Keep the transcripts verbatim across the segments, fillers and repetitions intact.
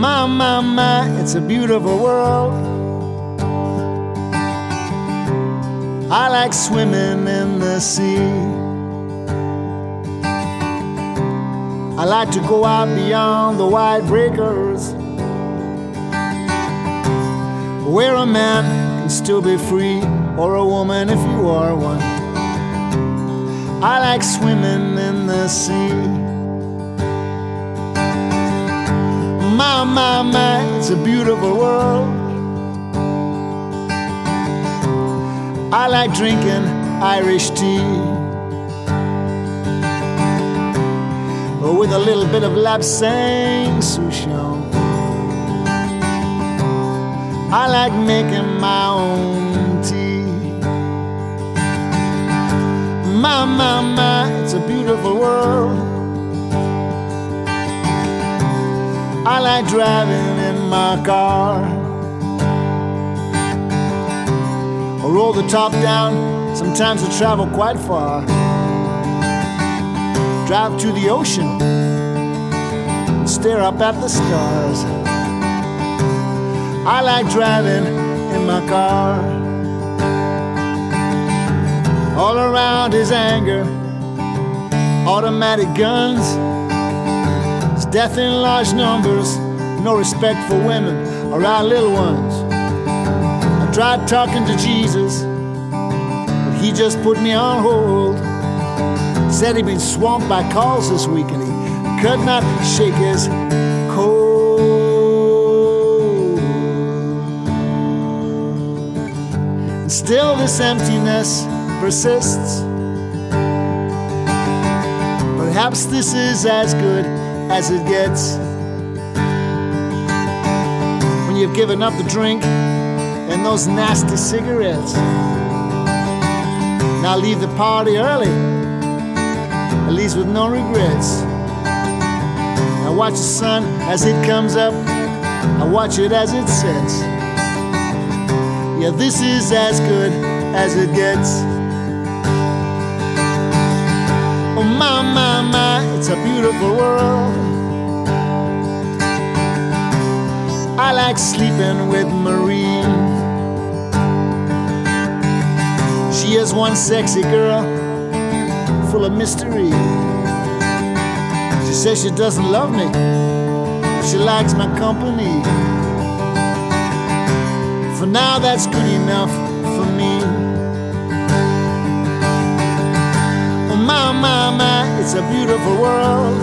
My, my, my, it's a beautiful world. I like swimming in the sea. I like to go out beyond the wide breakers, where a man can still be free, or a woman if you are one. I like swimming in the sea. My, my, my, it's a beautiful world. I like drinking Irish tea with a little bit of Lapsang Souchong. I like making my own tea. My, my, my, it's a beautiful world. I like driving in my car. I roll the top down, sometimes I travel quite far. Drive to the ocean and stare up at the stars. I like driving in my car. All around is anger, automatic guns. It's death in large numbers, no respect for women or our little ones. I tried talking to Jesus, but he just put me on hold. Said he'd been swamped by calls this week and he could not shake his cold. And still this emptiness persists. Perhaps this is as good as it gets. When you've given up the drink and those nasty cigarettes. Now leave the party early, at least with no regrets. I watch the sun as it comes up, I watch it as it sets. Yeah, this is as good as it gets. Oh my, my, my, it's a beautiful world. I like sleeping with Marie. She is one sexy girl full of mystery. She says she doesn't love me, but she likes my company. For now that's good enough for me. Oh my, my, my, it's a beautiful world.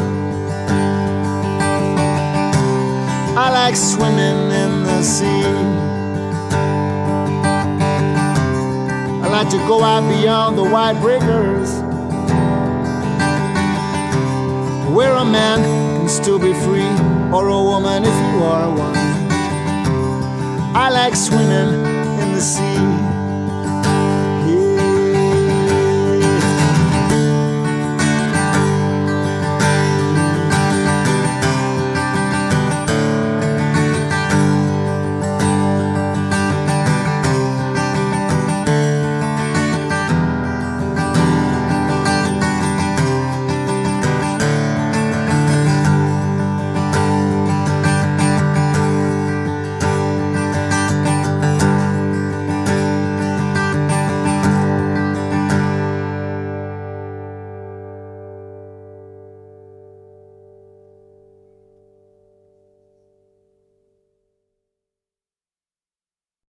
I like swimming in the sea. I like to go out beyond the wide breakers, where a man can still be free, or a woman if you are one. I like swimming in the sea.